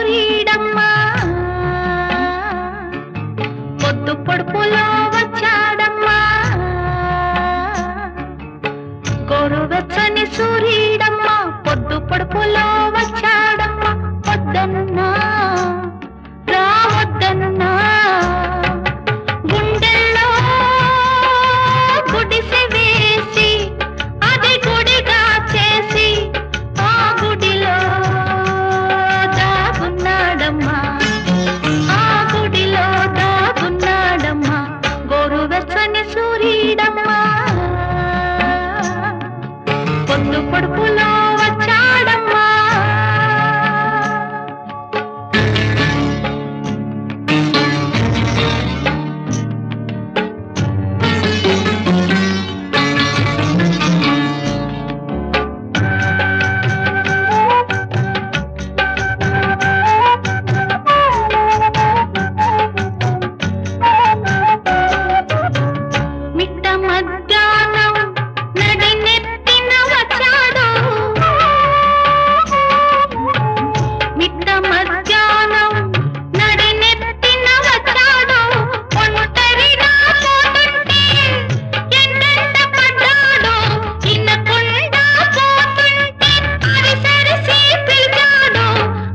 సూరీడమ్మా పొద్దు పొడుపులో వచ్చాడమ్మా గోరువెచ్చని సూరీడమ్మా పొద్దు పొడుపులో వచ్చాడమ్మా వద్దన్నా రావద్దన్నా గుండెల్లో గుడిసె వేసి అది గుడిగా చేసి ఆ గుడిలో దాగున్నాడమ్మా ఆ గుడిలో దాగున్నాడమ్మా గోరువెచ్చని సూరీడమ్మా పొద్దు పొడుపులో వచ్చాడమ్మా మిట్ట మధ్యాహ్నం నడినెత్తిన వచ్చాడు మిట్ట మధ్యాహ్నం నడినెత్తిన వచ్చాడు ఒంటరిగా పోతుంటే ఎండెండ పడ్డాడు ఇనకుండా పోతుంటే అరిసరిసి పిలిచాడు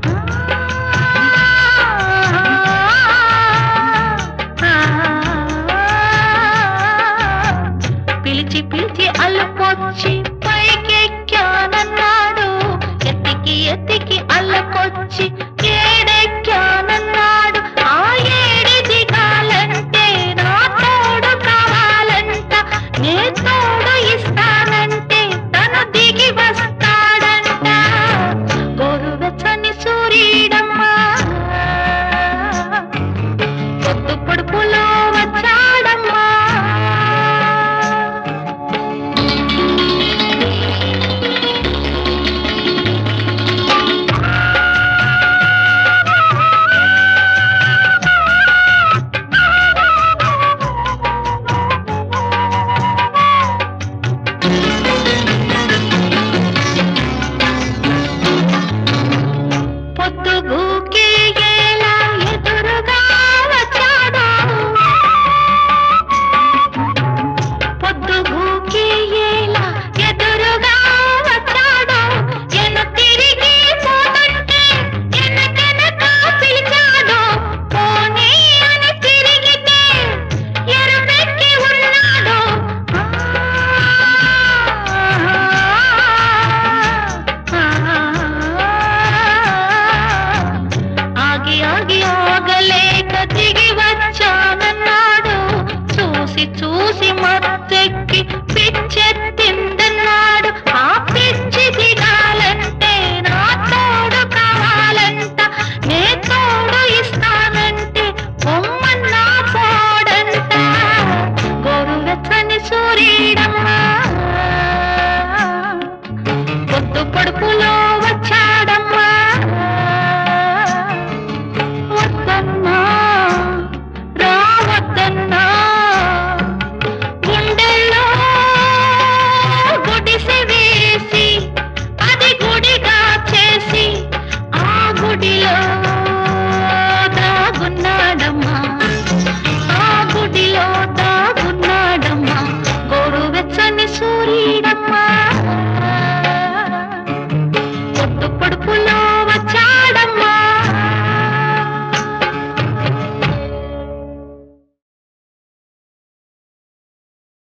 పిలిచి పిలిచి అల్లకొచ్చి పైకెక్కానన్నాడు ఎత్తికి ఎత్తికి అల్లకొచ్చి ఏడెక్కానన్నాడు ఆ ఏడి దిగాలంటే నా తోడు కావాలంట నే తోడు ఇస్తానంటే తను దిగి వస్తాడంట గోరువెచ్చని సూరీడమ్మా పొద్దు పొడుపులో వచ్చాడమ్మా పొద్దుగూకే ఎలా ఎదురుగా వచ్చాడు పొద్దుగూకే ఎలా ఎదురుగా వచ్చాడు ఎన తిరిగి పోతుంటే ఎనకెనక పిలిచాడు పోనీ అని తిరిగితే ఎరుపెక్కి ఉన్నాడు ఆగి ఆగి ఆగలేక దిగి వచ్చానన్నాడు చూసి చూసి మత్తెక్కి పిచ్చెత్తి